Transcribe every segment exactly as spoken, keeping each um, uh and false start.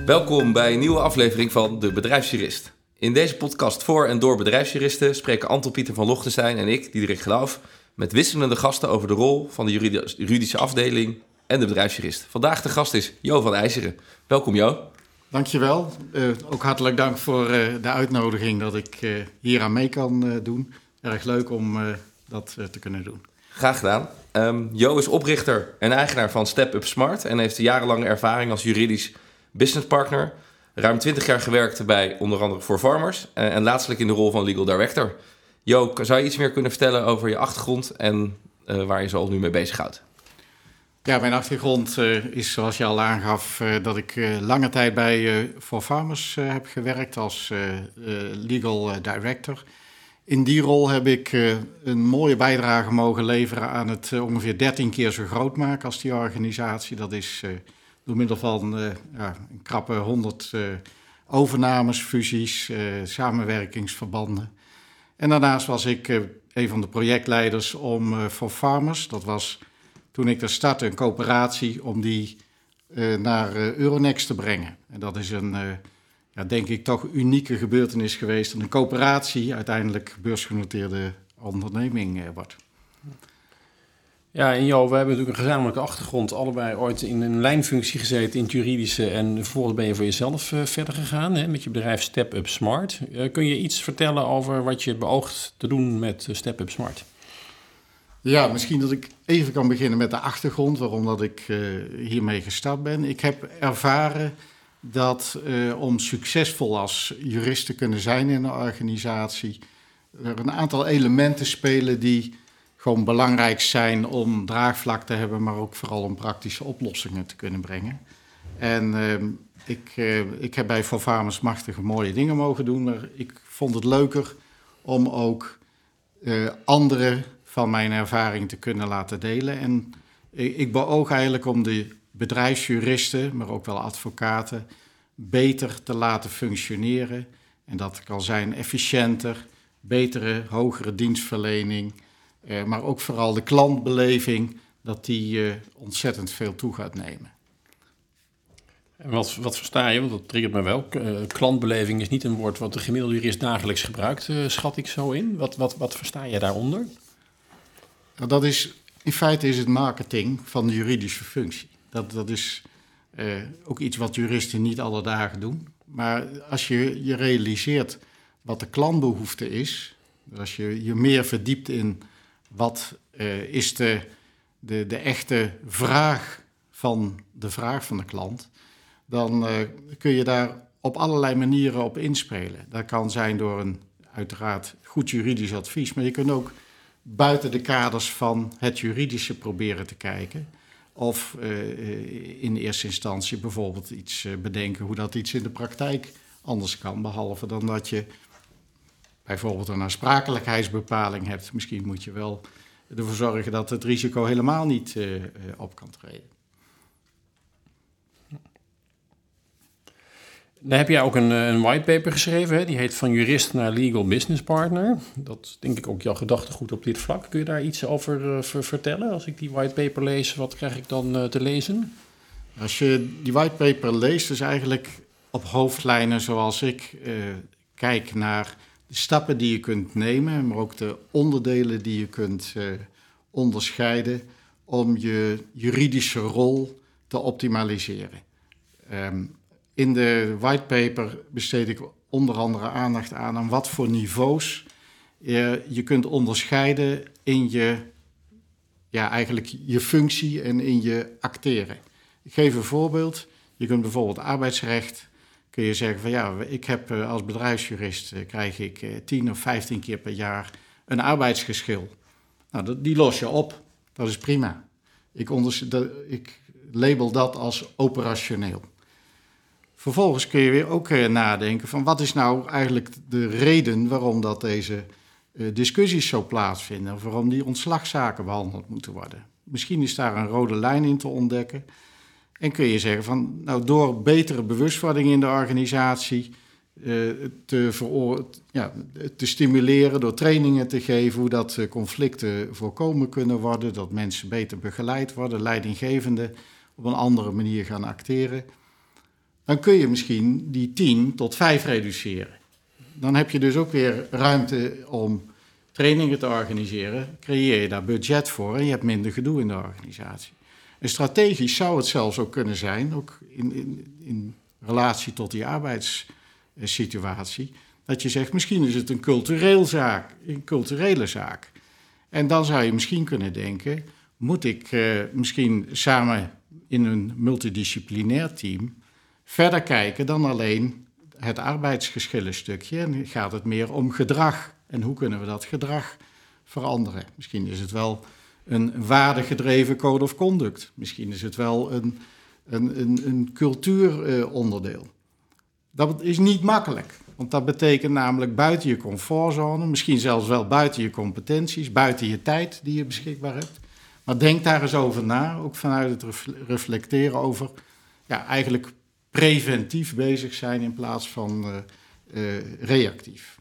Welkom bij een nieuwe aflevering van De Bedrijfsjurist. In deze podcast voor en door bedrijfsjuristen spreken Anton Pieter van Lochtenstein en ik, Diederik Geloof, met wisselende gasten over de rol van de juridische afdeling en de bedrijfsjurist. Vandaag de gast is Jo van IJseren. Welkom Jo. Dankjewel. Uh, ook hartelijk dank voor uh, de uitnodiging dat ik uh, hier aan mee kan uh, doen. Erg leuk om uh, dat uh, te kunnen doen. Graag gedaan. Um, Jo is oprichter en eigenaar van Step Up Smart en heeft jarenlange ervaring als juridisch businesspartner. Ruim twintig jaar gewerkt bij onder andere For Farmers uh, en laatstelijk in de rol van legal director. Jo, zou je iets meer kunnen vertellen over je achtergrond en uh, waar je zo al nu mee bezighoudt? Ja, mijn achtergrond uh, is, zoals je al aangaf, uh, dat ik uh, lange tijd bij uh, For Farmers uh, heb gewerkt als uh, uh, legal uh, director. In die rol heb ik uh, een mooie bijdrage mogen leveren aan het uh, ongeveer dertien keer zo groot maken als die organisatie. Dat is uh, door middel van uh, ja, een krappe honderd uh, overnames, fusies, uh, samenwerkingsverbanden. En daarnaast was ik uh, een van de projectleiders om uh, For Farmers, dat was toen ik er startte, een coöperatie, om die uh, naar uh, Euronext te brengen. En dat is een, uh, ja, denk ik, toch unieke gebeurtenis geweest. Dat een coöperatie uiteindelijk beursgenoteerde onderneming uh, wordt. Ja, en Jo, we hebben natuurlijk een gezamenlijke achtergrond. Allebei ooit in een lijnfunctie gezeten in het juridische. En vervolgens ben je voor jezelf uh, verder gegaan hè, met je bedrijf Step Up Smart. Uh, kun je iets vertellen over wat je beoogt te doen met uh, Step Up Smart? Ja, misschien dat ik even kan beginnen met de achtergrond, waarom dat ik uh, hiermee gestart ben. Ik heb ervaren dat uh, om succesvol als jurist te kunnen zijn in een organisatie, er een aantal elementen spelen die gewoon belangrijk zijn om draagvlak te hebben, maar ook vooral om praktische oplossingen te kunnen brengen. En uh, ik, uh, ik heb bij For Farmers machtige mooie dingen mogen doen, maar ik vond het leuker om ook uh, anderen van mijn ervaring te kunnen laten delen. En ik beoog eigenlijk om de bedrijfsjuristen, maar ook wel advocaten, beter te laten functioneren. En dat kan zijn efficiënter, betere, hogere dienstverlening, eh, maar ook vooral de klantbeleving, dat die eh, ontzettend veel toe gaat nemen. En wat, wat versta je? Want dat triggert me wel. Uh, klantbeleving is niet een woord wat de gemiddelde jurist dagelijks gebruikt, uh, schat ik zo in. Wat, wat, wat versta je daaronder? Nou, dat is, in feite is het marketing van de juridische functie. Dat, dat is uh, ook iets wat juristen niet alle dagen doen. Maar als je je realiseert wat de klantbehoefte is, als je je meer verdiept in wat uh, is de, de, de echte vraag van de vraag van de klant, dan uh, kun je daar op allerlei manieren op inspelen. Dat kan zijn door een uiteraard goed juridisch advies, maar je kunt ook buiten de kaders van het juridische proberen te kijken. Of uh, in eerste instantie bijvoorbeeld iets uh, bedenken hoe dat iets in de praktijk anders kan. Behalve dan dat je bijvoorbeeld een aansprakelijkheidsbepaling hebt. Misschien moet je wel ervoor zorgen dat het risico helemaal niet uh, uh, op kan treden. Dan heb jij ook een, een whitepaper geschreven, hè? Die heet Van Jurist naar Legal Business Partner. Dat is denk ik ook jouw gedachtegoed op dit vlak. Kun je daar iets over uh, ver- vertellen? Als ik die whitepaper lees, wat krijg ik dan uh, te lezen? Als je die whitepaper leest, is eigenlijk op hoofdlijnen zoals ik uh, kijk naar de stappen die je kunt nemen, maar ook de onderdelen die je kunt uh, onderscheiden om je juridische rol te optimaliseren. Um, In de whitepaper besteed ik onder andere aandacht aan aan wat voor niveaus je, je kunt onderscheiden in je, ja, eigenlijk je functie en in je acteren. Ik geef een voorbeeld. Je kunt bijvoorbeeld arbeidsrecht, kun je zeggen van ja, ik heb als bedrijfsjurist krijg ik tien of vijftien keer per jaar een arbeidsgeschil. Nou, die los je op. Dat is prima. Ik, onders- de, ik label dat als operationeel. Vervolgens kun je weer ook uh, nadenken van wat is nou eigenlijk de reden waarom dat deze uh, discussies zo plaatsvinden, of waarom die ontslagzaken behandeld moeten worden. Misschien is daar een rode lijn in te ontdekken en kun je zeggen van nou door betere bewustwording in de organisatie uh, te, veroor- ja, te stimuleren, door trainingen te geven hoe dat uh, conflicten voorkomen kunnen worden, dat mensen beter begeleid worden, leidinggevenden op een andere manier gaan acteren. dan kun je misschien die tien tot vijf reduceren. Dan heb je dus ook weer ruimte om trainingen te organiseren. Creëer je daar budget voor en je hebt minder gedoe in de organisatie. En strategisch zou het zelfs ook kunnen zijn, ook in, in, in relatie tot die arbeidssituatie, dat je zegt, misschien is het een, cultureel zaak, een culturele zaak. En dan zou je misschien kunnen denken, moet ik uh, misschien samen in een multidisciplinair team verder kijken dan alleen het arbeidsgeschillenstukje. En gaat het meer om gedrag. En hoe kunnen we dat gedrag veranderen? Misschien is het wel een waardegedreven code of conduct. Misschien is het wel een, een, een, een cultuuronderdeel. Uh, dat is niet makkelijk. Want dat betekent namelijk buiten je comfortzone, misschien zelfs wel buiten je competenties, buiten je tijd die je beschikbaar hebt. Maar denk daar eens over na, ook vanuit het reflecteren over, ja, eigenlijk preventief bezig zijn in plaats van uh, uh, reactief.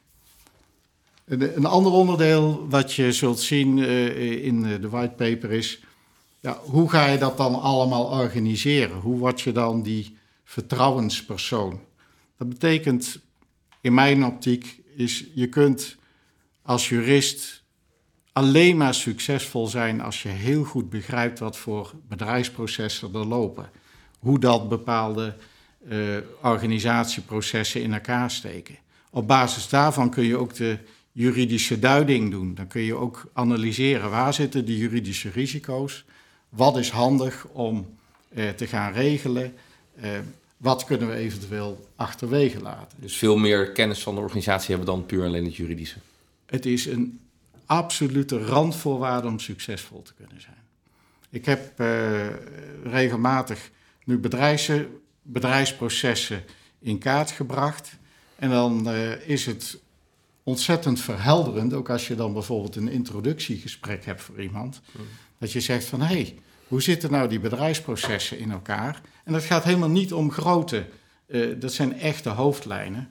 Een, een ander onderdeel wat je zult zien uh, in de whitepaper is, ja, hoe ga je dat dan allemaal organiseren? Hoe word je dan die vertrouwenspersoon? Dat betekent, in mijn optiek, is je kunt als jurist alleen maar succesvol zijn als je heel goed begrijpt wat voor bedrijfsprocessen er lopen. Hoe dat bepaalde uh, organisatieprocessen in elkaar steken. Op basis daarvan kun je ook de juridische duiding doen. Dan kun je ook analyseren waar zitten de juridische risico's. Wat is handig om uh, te gaan regelen. Uh, wat kunnen we eventueel achterwege laten. Dus veel meer kennis van de organisatie hebben dan puur alleen het juridische. Het is een absolute randvoorwaarde om succesvol te kunnen zijn. Ik heb uh, regelmatig nu bedrijfs, bedrijfsprocessen in kaart gebracht. En dan uh, is het ontzettend verhelderend, ook als je dan bijvoorbeeld een introductiegesprek hebt voor iemand, mm. dat je zegt van, hé, hey, hoe zitten nou die bedrijfsprocessen in elkaar? En dat gaat helemaal niet om grote, uh, dat zijn echte hoofdlijnen.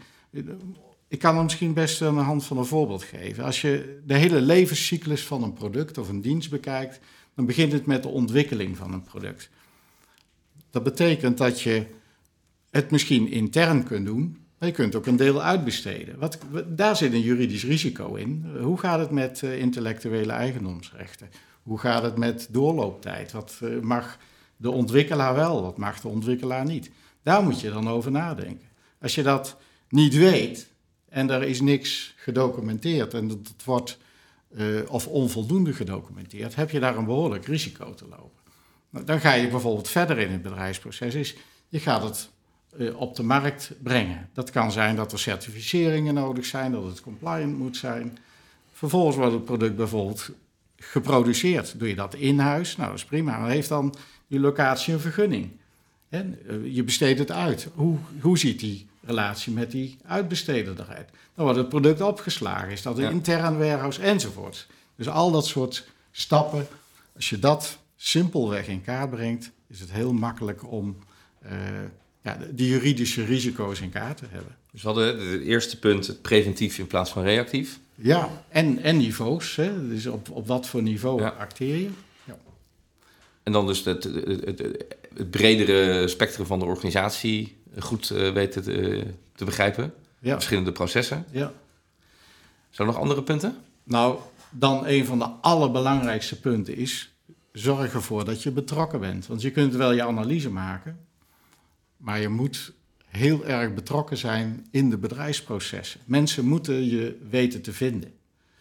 Ik kan er misschien best aan de hand van een voorbeeld geven. Als je de hele levenscyclus van een product of een dienst bekijkt, dan begint het met de ontwikkeling van een product. Dat betekent dat je het misschien intern kunt doen, maar je kunt ook een deel uitbesteden. Wat, daar zit een juridisch risico in. Hoe gaat het met uh, intellectuele eigendomsrechten? Hoe gaat het met doorlooptijd? Wat uh, mag de ontwikkelaar wel, wat mag de ontwikkelaar niet? Daar moet je dan over nadenken. Als je dat niet weet en er is niks gedocumenteerd en het wordt uh, of onvoldoende gedocumenteerd, heb je daar een behoorlijk risico te lopen. Nou, dan ga je bijvoorbeeld verder in het bedrijfsproces, is je gaat het uh, op de markt brengen. Dat kan zijn dat er certificeringen nodig zijn, dat het compliant moet zijn. Vervolgens wordt het product bijvoorbeeld geproduceerd. Doe je dat in huis? Nou, dat is prima. Dan heeft dan die locatie een vergunning. En, uh, je besteedt het uit. Hoe, hoe ziet die relatie met die uitbesteder eruit? Dan wordt het product opgeslagen. Is dat een ja. intern warehouse enzovoort. Dus al dat soort stappen, als je dat simpelweg in kaart brengt, is het heel makkelijk om uh, ja, de juridische risico's in kaart te hebben. Dus we hadden het eerste punt, het preventief in plaats van reactief. Ja, en, en niveaus. Hè? Dus op, op wat voor niveau ja. acteer je? Ja. En dan dus het, het, het, het bredere spectrum van de organisatie goed uh, weten te, te begrijpen. Ja. Verschillende processen. Ja. Zijn er nog andere punten? Nou, dan een van de allerbelangrijkste punten is, zorg ervoor dat je betrokken bent. Want je kunt wel je analyse maken, maar je moet heel erg betrokken zijn in de bedrijfsprocessen. Mensen moeten je weten te vinden.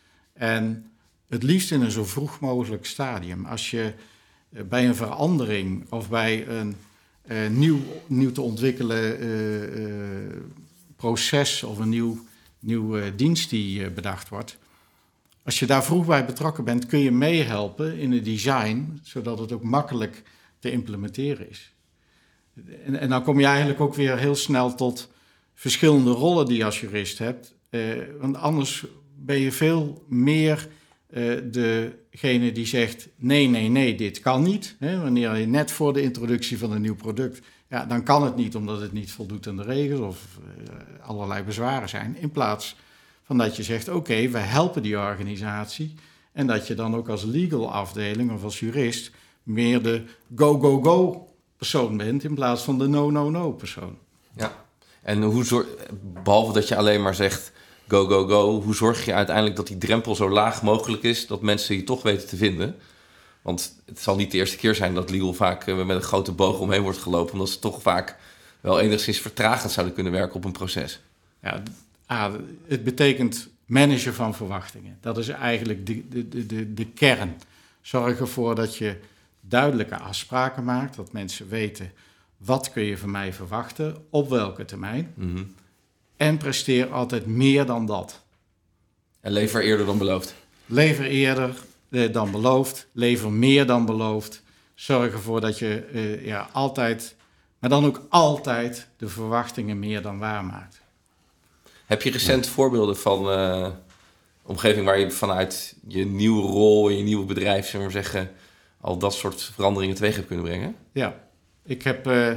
En het liefst in een zo vroeg mogelijk stadium. Als je bij een verandering of bij een uh, nieuw, nieuw te ontwikkelen uh, uh, proces of een nieuw, nieuw uh, dienst die uh, bedacht wordt, als je daar vroeg bij betrokken bent, kun je meehelpen in het design, zodat het ook makkelijk te implementeren is. En, en dan kom je eigenlijk ook weer heel snel tot verschillende rollen die je als jurist hebt. Uh, want anders ben je veel meer uh, degene die zegt, nee, nee, nee, dit kan niet. Hè? Wanneer je net voor de introductie van een nieuw product, ja, dan kan het niet omdat het niet voldoet aan de regels of uh, allerlei bezwaren zijn. In plaats van dat je zegt, oké, okay, we helpen die organisatie. En dat je dan ook als legal afdeling of als jurist meer de go, go, go persoon bent in plaats van de no, no, no persoon. Ja, en hoe zorg, behalve dat je alleen maar zegt go, go, go, hoe zorg je uiteindelijk dat die drempel zo laag mogelijk is dat mensen je toch weten te vinden? Want het zal niet de eerste keer zijn dat legal vaak uh, met een grote boog omheen wordt gelopen, omdat ze toch vaak wel enigszins vertragend zouden kunnen werken op een proces. Ja, ah, het betekent managen van verwachtingen. Dat is eigenlijk de, de, de, de kern. Zorg ervoor dat je duidelijke afspraken maakt, dat mensen weten wat kun je van mij verwachten, op welke termijn. Mm-hmm. En presteer altijd meer dan dat. En lever eerder dan beloofd. Lever eerder eh, dan beloofd, lever meer dan beloofd. Zorg ervoor dat je eh, ja, altijd, maar dan ook altijd de verwachtingen meer dan waarmaakt. Heb je recent ja. voorbeelden van uh, omgeving waar je vanuit je nieuwe rol, je nieuwe bedrijf, zullen we maar zeggen, al dat soort veranderingen teweeg hebt kunnen brengen? Ja, ik heb uh,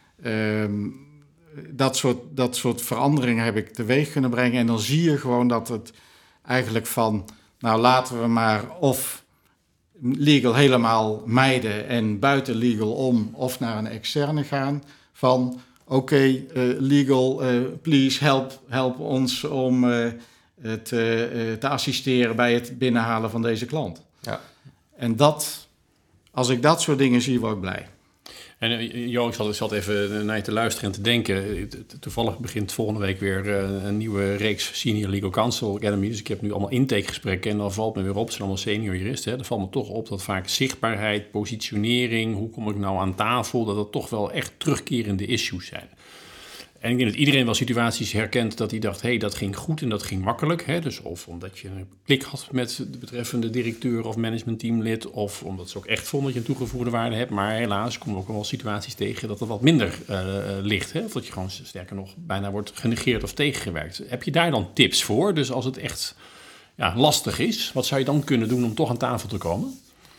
um, dat, soort, dat soort veranderingen heb ik teweeg kunnen brengen. En dan zie je gewoon dat het eigenlijk van, nou laten we maar of legal helemaal mijden en buiten legal om of naar een externe gaan. Van oké, okay, uh, legal, uh, please help, help ons om uh, het, uh, te assisteren bij het binnenhalen van deze klant. Ja. En dat, als ik dat soort dingen zie, word ik blij. En Jo, ik zat, ik zat even naar je te luisteren en te denken. Toevallig begint volgende week weer een nieuwe reeks Senior Legal Counsel Academy. Dus ik heb nu allemaal intakegesprekken en dan valt me weer op, het zijn allemaal senior juristen. Hè. Dan valt me toch op dat vaak zichtbaarheid, positionering, hoe kom ik nou aan tafel, dat dat toch wel echt terugkerende issues zijn. En ik denk dat iedereen wel situaties herkent dat hij dacht, hé, hey, dat ging goed en dat ging makkelijk. Hè? Dus of omdat je een klik had met de betreffende directeur of managementteamlid, of omdat ze ook echt vonden dat je een toegevoegde waarde hebt. Maar helaas komen ook wel situaties tegen dat het wat minder uh, ligt. Hè? Of dat je gewoon, sterker nog, bijna wordt genegeerd of tegengewerkt. Heb je daar dan tips voor? Dus als het echt ja, lastig is, wat zou je dan kunnen doen om toch aan tafel te komen?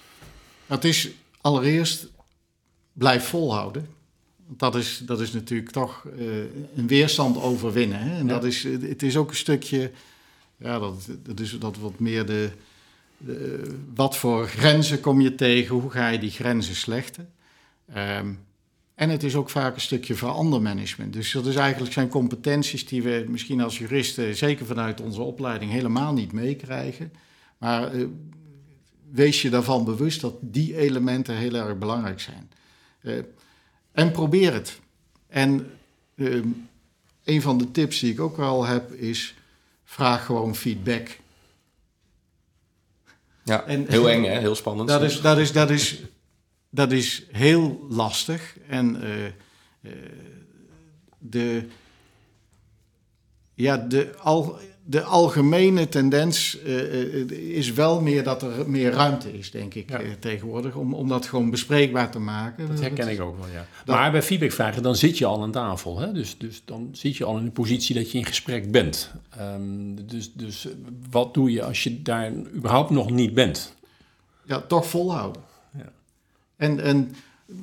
Het is allereerst, blijf volhouden. Dat is, dat is natuurlijk toch uh, een weerstand overwinnen. Hè? En ja. dat is, het is ook een stukje, ja, dat, dat is dat wat meer de, de, wat voor grenzen kom je tegen, hoe ga je die grenzen slechten. Um, en het is ook vaak een stukje verandermanagement. Dus dat is eigenlijk zijn competenties die we misschien als juristen, zeker vanuit onze opleiding, helemaal niet meekrijgen. Maar uh, wees je daarvan bewust dat die elementen heel erg belangrijk zijn. Uh, En probeer het. En uh, een van de tips die ik ook wel heb is, vraag gewoon feedback. Ja, en, heel eng hè, heel spannend. Dat is, dat is, dat is, dat is heel lastig. En uh, uh, de, ja, de, al, de algemene tendens uh, is wel meer dat er meer ruimte is, denk ik, ja. uh, tegenwoordig. Om, om dat gewoon bespreekbaar te maken. Dat herken dat, ik ook wel, ja. Dat, maar bij feedbackvragen, dan zit je al aan tafel. Hè? Dus, dus dan zit je al in de positie dat je in gesprek bent. Um, dus, dus wat doe je als je daar überhaupt nog niet bent? Ja, toch volhouden. Ja. En, en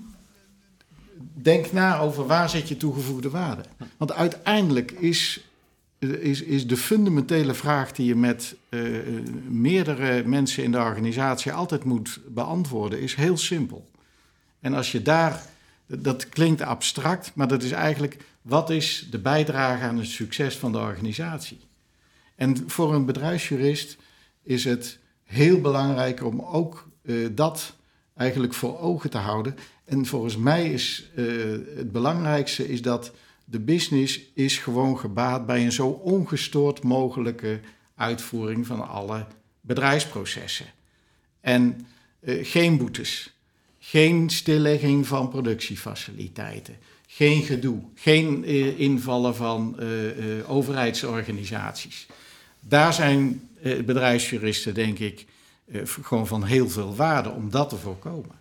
denk na over waar zit je toegevoegde waarde. Want uiteindelijk is... Is, is de fundamentele vraag die je met uh, meerdere mensen in de organisatie altijd moet beantwoorden, is heel simpel. En als je daar, dat klinkt abstract, maar dat is eigenlijk, wat is de bijdrage aan het succes van de organisatie? En voor een bedrijfsjurist is het heel belangrijk om ook uh, dat eigenlijk voor ogen te houden. En volgens mij is uh, het belangrijkste is dat de business is gewoon gebaat bij een zo ongestoord mogelijke uitvoering van alle bedrijfsprocessen. En uh, geen boetes, geen stillegging van productiefaciliteiten, geen gedoe, geen uh, invallen van uh, uh, overheidsorganisaties. Daar zijn uh, bedrijfsjuristen, denk ik, uh, gewoon van heel veel waarde om dat te voorkomen.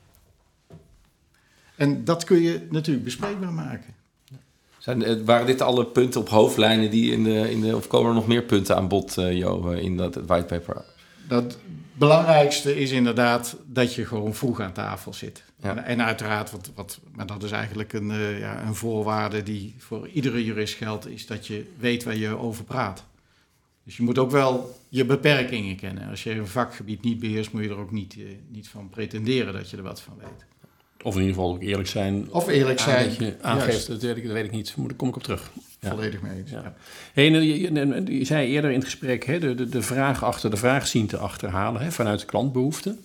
En dat kun je natuurlijk bespreekbaar maken. Zijn, waren dit alle punten op hoofdlijnen die in de, in de, of komen er nog meer punten aan bod, uh, Jo, in dat whitepaper? Dat belangrijkste is inderdaad dat je gewoon vroeg aan tafel zit. Ja. En, en uiteraard, wat, wat, maar dat is eigenlijk een, uh, ja, een voorwaarde die voor iedere jurist geldt, is dat je weet waar je over praat. Dus je moet ook wel je beperkingen kennen. Als je een vakgebied niet beheerst, moet je er ook niet, uh, niet van pretenderen dat je er wat van weet. Of in ieder geval ook eerlijk zijn. Of eerlijk zijn. Dat je aangeeft, dat weet, ik, dat weet ik niet. Daar kom ik op terug. Ja. Volledig mee eens. Ja. Ja. Hey, je, je, je zei eerder in het gesprek, hè, de, de, de vraag achter de vraag zien te achterhalen, hè, vanuit de klantbehoeften.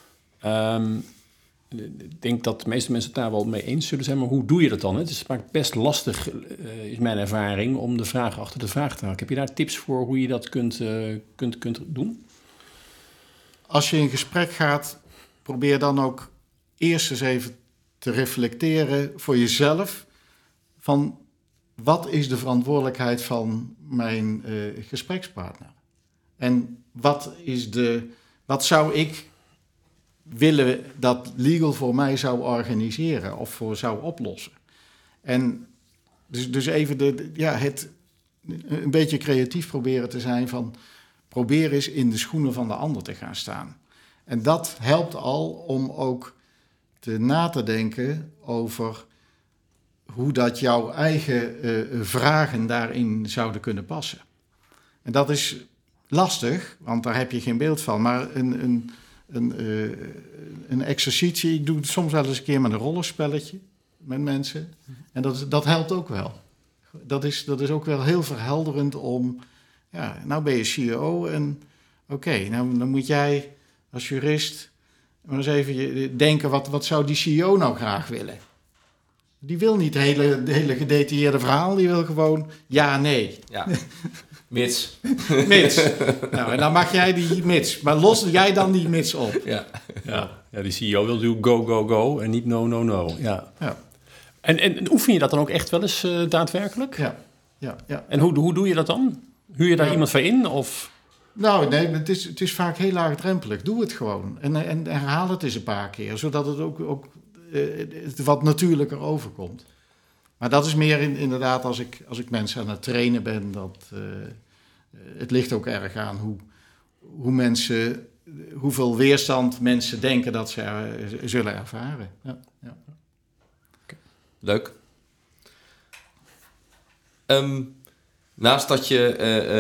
Um, ik denk dat de meeste mensen het daar wel mee eens zullen zijn, maar hoe doe je dat dan? Het is vaak best lastig, uh, is mijn ervaring, om de vraag achter de vraag te halen. Heb je daar tips voor hoe je dat kunt, uh, kunt, kunt doen? Als je in gesprek gaat, probeer dan ook eerst eens even te reflecteren voor jezelf van wat is de verantwoordelijkheid van mijn uh, gesprekspartner? En wat is de, wat zou ik willen dat legal voor mij zou organiseren of voor zou oplossen? En dus, dus even de, ja, het een beetje creatief proberen te zijn van probeer eens in de schoenen van de ander te gaan staan. En dat helpt al om ook te na te denken over hoe dat jouw eigen uh, vragen daarin zouden kunnen passen. En dat is lastig, want daar heb je geen beeld van. Maar een, een, een, uh, een exercitie, ik doe het soms wel eens een keer met een rollenspelletje met mensen. En dat, dat helpt ook wel. Dat is, dat is ook wel heel verhelderend om, ja, nou ben je C E O en oké, okay, nou dan moet jij als jurist maar eens even denken, wat, wat zou die C E O nou graag willen? Die wil niet het hele, de hele gedetailleerde verhaal, die wil gewoon ja, nee. Ja, mits. Mits. Nou, en dan mag jij die mits, maar los jij dan die mits op. Ja, ja. ja die C E O wil doen go, go, go en niet no, no, no. Ja. Ja. En, en oefen je dat dan ook echt wel eens uh, daadwerkelijk? Ja. Ja, ja. En hoe, hoe doe je dat dan? Huur je daar ja. iemand voor in? Of? Nou, nee, het is, het is vaak heel laagdrempelig. Doe het gewoon. En, en, en herhaal het eens een paar keer, zodat het ook, ook uh, wat natuurlijker overkomt. Maar dat is meer in, inderdaad als ik, als ik mensen aan het trainen ben. Dat, uh, het ligt ook erg aan hoe, hoe mensen, hoeveel weerstand mensen denken dat ze uh, zullen ervaren. Ja, ja. Okay. Leuk. Um, naast dat je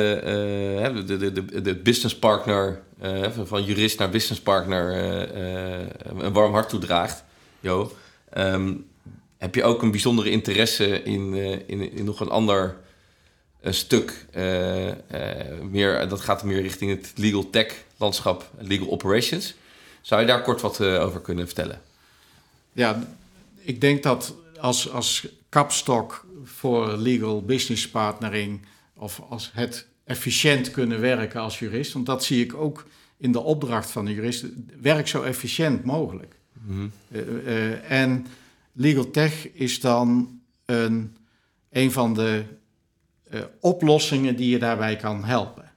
uh, uh, uh, de, de, de, de business partner, uh, van jurist naar business partner, uh, uh, een warm hart toedraagt, Jo, um, heb je ook een bijzondere interesse in, uh, in, in nog een ander uh, stuk. Uh, uh, meer, dat gaat meer richting het legal tech landschap, legal operations. Zou je daar kort wat uh, over kunnen vertellen? Ja, ik denk dat als, als kapstok voor legal business partnering of als het efficiënt kunnen werken als jurist, want dat zie ik ook in de opdracht van de jurist, werk zo efficiënt mogelijk. Mm-hmm. Uh, uh, en legal tech is dan een, een van de uh, oplossingen die je daarbij kan helpen.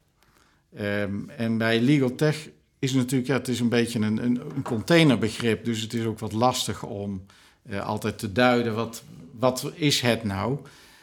Um, en bij legal tech is natuurlijk, ja, het is een beetje een, een, een containerbegrip, dus het is ook wat lastig om uh, altijd te duiden wat, wat is het nou.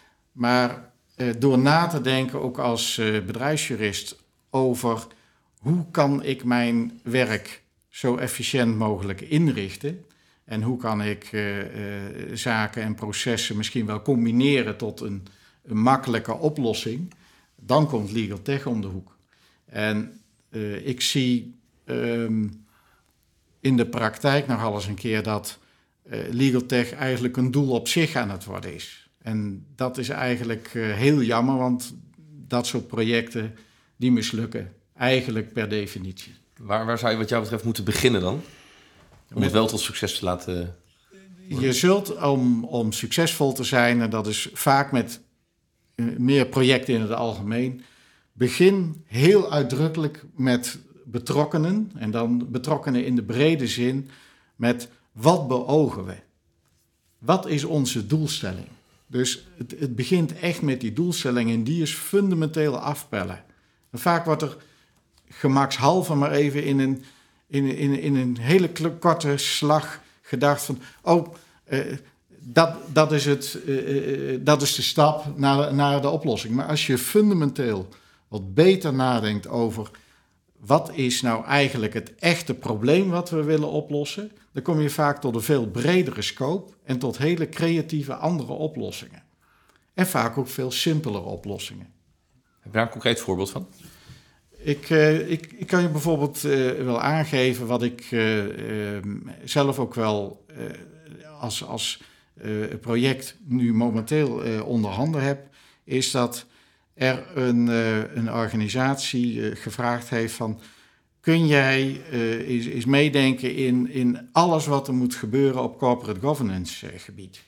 Maar uh, door na te denken, ook als uh, bedrijfsjurist, over hoe kan ik mijn werk zo efficiënt mogelijk inrichten en hoe kan ik uh, uh, zaken en processen misschien wel combineren tot een, een makkelijke oplossing, dan komt legal tech om de hoek. En uh, ik zie um, in de praktijk nogal eens een keer dat uh, legal tech eigenlijk een doel op zich aan het worden is. En dat is eigenlijk uh, heel jammer, want dat soort projecten die mislukken eigenlijk per definitie. Waar, waar zou je wat jou betreft moeten beginnen dan? Om het wel tot succes te laten worden? Je zult om, om succesvol te zijn, en dat is vaak met uh, meer projecten in het algemeen, begin heel uitdrukkelijk met betrokkenen, en dan betrokkenen in de brede zin, met wat beogen we? Wat is onze doelstelling? Dus het, het begint echt met die doelstelling en die is fundamenteel afpellen. En vaak wordt er gemakshalve maar even in een, in, in, in een hele korte slag gedacht van, oh, uh, dat, dat, is het, uh, uh, dat is de stap naar, naar de oplossing. Maar als je fundamenteel wat beter nadenkt over wat is nou eigenlijk het echte probleem wat we willen oplossen, dan kom je vaak tot een veel bredere scope en tot hele creatieve andere oplossingen. En vaak ook veel simpelere oplossingen. Heb je daar een concreet voorbeeld van? Ik, uh, ik, ik kan je bijvoorbeeld uh, wel aangeven wat ik uh, uh, zelf ook wel uh, als, als uh, project nu momenteel uh, onder handen heb, is dat er een, uh, een organisatie uh, gevraagd heeft van, kun jij uh, eens, eens meedenken in, in alles wat er moet gebeuren op corporate governance uh, gebied?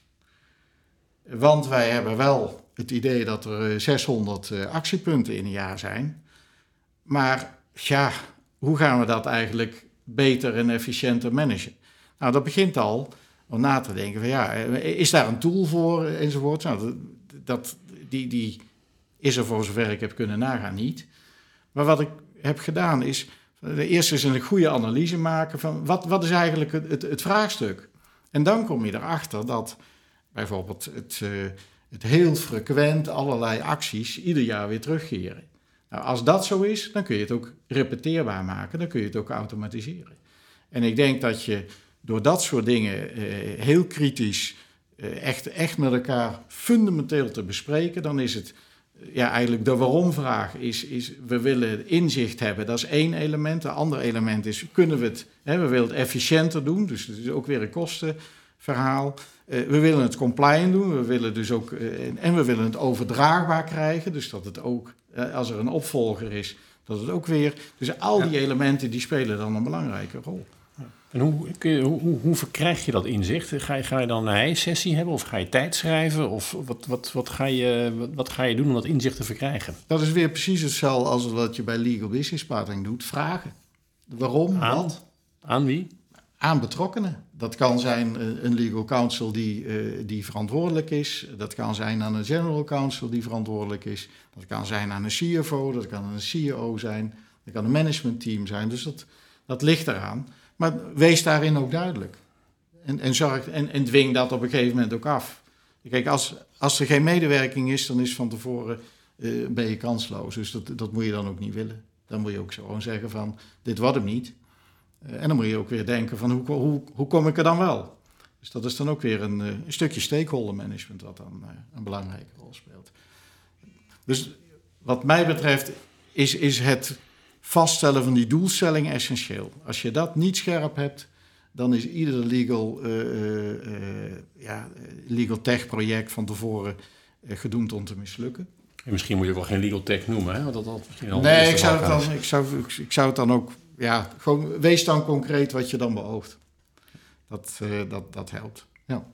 Want wij hebben wel het idee dat er zeshonderd uh, actiepunten in een jaar zijn. Maar ja, hoe gaan we dat eigenlijk beter en efficiënter managen? Nou, dat begint al om na te denken van ja, is daar een tool voor enzovoort? Nou, dat, dat, die, die is er voor zover ik heb kunnen nagaan niet. Maar wat ik heb gedaan is, eerst eens een goede analyse maken van wat, wat is eigenlijk het, het, het vraagstuk? En dan kom je erachter dat bijvoorbeeld het, uh, het heel frequent allerlei acties ieder jaar weer terugkeren. Nou, als dat zo is, dan kun je het ook repeteerbaar maken, dan kun je het ook automatiseren. En ik denk dat je door dat soort dingen uh, heel kritisch, uh, echt, echt met elkaar fundamenteel te bespreken, dan is het, uh, ja, eigenlijk de waarom-vraag is, is, we willen inzicht hebben, dat is één element. Een ander element is, kunnen we het, hè, we willen het efficiënter doen, dus dat is ook weer een kostenverhaal. Uh, we willen het compliant doen, we willen dus ook, uh, en we willen het overdraagbaar krijgen, dus dat het ook, uh, als er een opvolger is, dat het ook weer, dus al die ja. elementen die spelen dan een belangrijke rol. En hoe, kun je, hoe, hoe verkrijg je dat inzicht? Ga je, ga je dan een hijsessie hebben of ga je tijd schrijven? Of wat, wat, wat, ga je, wat, wat ga je doen om dat inzicht te verkrijgen? Dat is weer precies hetzelfde als wat je bij Legal Business Partnering doet. Vragen. Waarom? Aan, wat? Aan wie? Aan betrokkenen. Dat kan zijn een legal counsel die, uh, die verantwoordelijk is. Dat kan zijn aan een general counsel die verantwoordelijk is. Dat kan zijn aan een C F O, dat kan een C E O zijn. Dat kan een managementteam zijn. Dus dat, dat ligt eraan. Maar wees daarin ook duidelijk. En, en, zorg, en, en dwing dat op een gegeven moment ook af. Kijk, als, als er geen medewerking is, dan is van tevoren uh, ben je kansloos. Dus dat, dat moet je dan ook niet willen. Dan moet je ook gewoon zeggen van, dit wordt hem niet. Uh, en dan moet je ook weer denken van, hoe, hoe, hoe kom ik er dan wel? Dus dat is dan ook weer een, uh, een stukje stakeholder management wat dan uh, een belangrijke rol speelt. Dus wat mij betreft is, is het vaststellen van die doelstelling essentieel. Als je dat niet scherp hebt, dan is ieder legal, uh, uh, uh, ja, legal tech project van tevoren uh, gedoemd om te mislukken. En misschien moet je wel geen legal tech noemen, hè? Want dat, dat misschien nee, ik zou, het dan, ik, zou, ik zou het dan ook, ja, gewoon, wees dan concreet wat je dan beoogt. Dat, uh, dat, dat helpt, ja.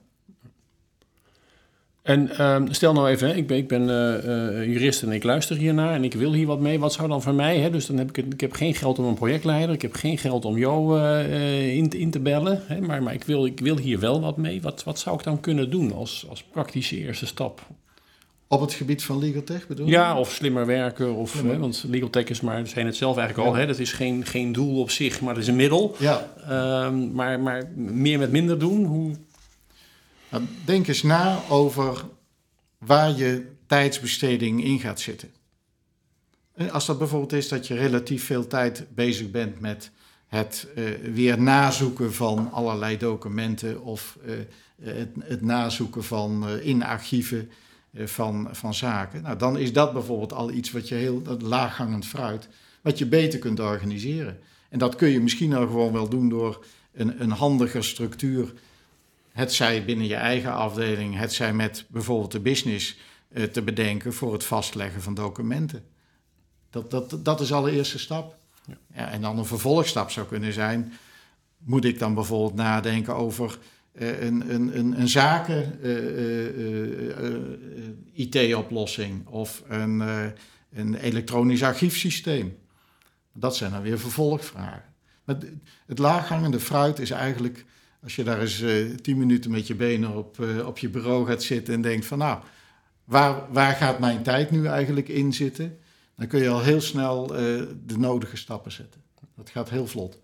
En um, stel nou even, hè, ik ben, ik ben uh, uh, jurist en ik luister hiernaar en ik wil hier wat mee. Wat zou dan voor mij, hè? Dus dan heb ik, ik heb geen geld om een projectleider, ik heb geen geld om jou uh, in, in te bellen, hè? Maar, maar ik, wil, ik wil hier wel wat mee. Wat, wat zou ik dan kunnen doen als, als praktische eerste stap? Op het gebied van legal tech bedoel je? Ja, of slimmer werken, of, ja, maar... hè, want legal tech is maar, zijn het zelf eigenlijk al, hè? Dat is geen, geen doel op zich, maar dat is een middel. Ja. Um, maar, maar meer met minder doen, hoe... Nou, denk eens na over waar je tijdsbesteding in gaat zitten. Als dat bijvoorbeeld is dat je relatief veel tijd bezig bent met het uh, weer nazoeken van allerlei documenten of uh, het, het nazoeken van uh, in archieven uh, van, van zaken. Nou, dan is dat bijvoorbeeld al iets wat je heel dat laaghangend fruit, wat je beter kunt organiseren. En dat kun je misschien al gewoon wel doen door een, een handiger structuur. Het zij binnen je eigen afdeling, het zij met bijvoorbeeld de business uh, te bedenken voor het vastleggen van documenten. Dat, dat, dat is de allereerste stap. Ja. Ja, en dan een vervolgstap zou kunnen zijn, moet ik dan bijvoorbeeld nadenken over uh, een, een, een, een zaken uh, uh, uh, uh, I T-oplossing of een, uh, een elektronisch archiefsysteem. Dat zijn dan weer vervolgvragen. Maar het laaghangende fruit is eigenlijk, als je daar eens uh, tien minuten met je benen op, uh, op je bureau gaat zitten en denkt van nou, waar, waar gaat mijn tijd nu eigenlijk in zitten? Dan kun je al heel snel uh, de nodige stappen zetten. Dat gaat heel vlot.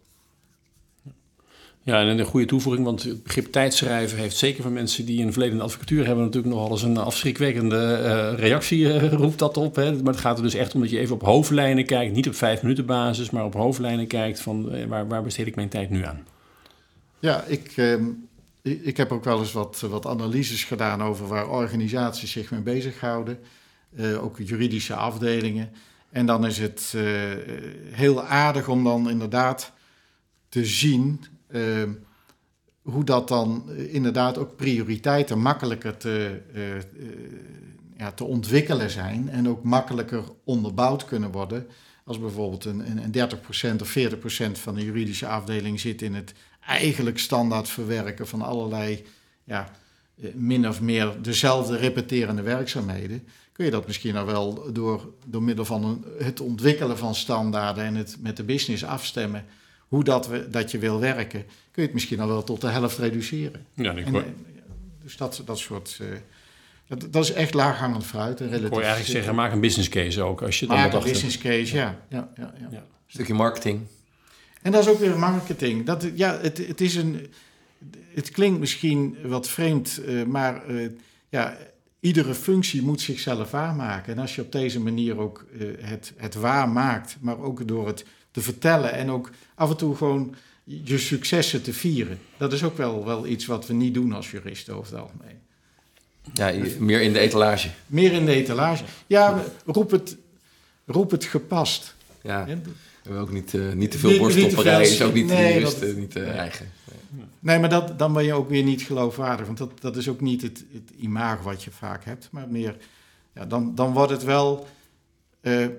Ja, en een goede toevoeging, want het begrip tijdschrijven heeft zeker van mensen die een verleden advocatuur hebben natuurlijk nogal eens een afschrikwekkende uh, reactie uh, roept dat op. Hè. Maar het gaat er dus echt om dat je even op hoofdlijnen kijkt, niet op vijf minuten basis, maar op hoofdlijnen kijkt van uh, waar, waar besteed ik mijn tijd nu aan? Ja, ik, uh, ik heb ook wel eens wat, wat analyses gedaan over waar organisaties zich mee bezighouden. Uh, ook juridische afdelingen. En dan is het uh, heel aardig om dan inderdaad te zien uh, hoe dat dan uh, inderdaad ook prioriteiten makkelijker te, uh, uh, ja, te ontwikkelen zijn en ook makkelijker onderbouwd kunnen worden. Als bijvoorbeeld een, een dertig procent of veertig procent van de juridische afdeling zit in het eigenlijk standaard verwerken van allerlei ja, min of meer dezelfde repeterende werkzaamheden, kun je dat misschien nou wel door, door middel van een, het ontwikkelen van standaarden en het met de business afstemmen, hoe dat, we, dat je wil werken, kun je het misschien al wel tot de helft reduceren. Ja, ik en, hoor... dus dat, dat soort... Uh, dat, dat is echt laaghangend fruit. En relatief ik hoor je eigenlijk zeggen, maak een business case ook. Als je maak dan een business case, ja. Ja, ja, ja. ja. Een stukje marketing. En dat is ook weer marketing. Dat, ja, het, het, is een, het klinkt misschien wat vreemd, uh, maar uh, ja, iedere functie moet zichzelf waarmaken. En als je op deze manier ook uh, het, het waar maakt, maar ook door het te vertellen en ook af en toe gewoon je successen te vieren. Dat is ook wel, wel iets wat we niet doen als juristen over het algemeen. Ja, meer in de etalage. Meer in de etalage. Ja, roep het, roep het gepast. Ja, ja. we hebben ook niet, uh, niet te veel borststopperij, is ook niet, nee, jurist, dat, niet uh, eigen. Nee, nee maar dat, dan ben je ook weer niet geloofwaardig. Want dat, dat is ook niet het, het imago wat je vaak hebt. Maar meer, ja, dan, dan wordt het wel uh, uh,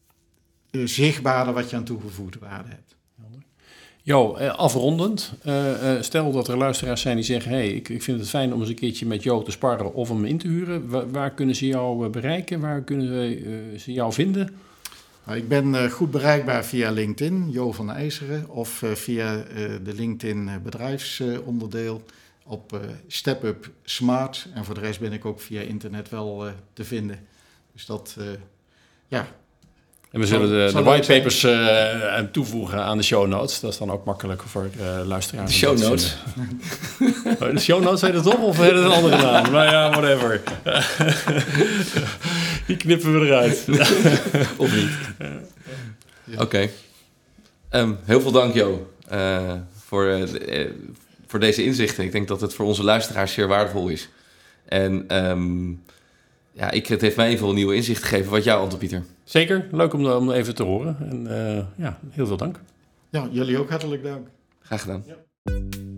zichtbaarder wat je aan toegevoegde waarde hebt. Jo, afrondend. Uh, stel dat er luisteraars zijn die zeggen, hey, ik, ik vind het fijn om eens een keertje met Jo te sparren of hem in te huren. Waar, waar kunnen ze jou bereiken? Waar kunnen ze, uh, ze jou vinden? Nou, ik ben uh, goed bereikbaar via LinkedIn, Jo van IJseren, of uh, via uh, de LinkedIn bedrijfsonderdeel uh, op uh, StepUp Smart. En voor de rest ben ik ook via internet wel uh, te vinden. Dus dat, uh, ja... En we zullen de, de whitepapers uh, toevoegen aan de show notes. Dat is dan ook makkelijker voor uh, luisteraars. De show notes? De show notes, heet het toch? Of heet het een andere naam? Nou ja, whatever. Die knippen we eruit. Of niet. Oké. Okay. Um, heel veel dank, Jo, uh, voor, uh, voor deze inzichten. Ik denk dat het voor onze luisteraars zeer waardevol is. En um, ja, ik, het heeft mij in veel nieuwe inzichten gegeven. Wat jou, Anton Pieter? Zeker, leuk om, om even te horen. En uh, ja, heel veel dank. Ja, jullie ook hartelijk dank. Graag gedaan. Ja.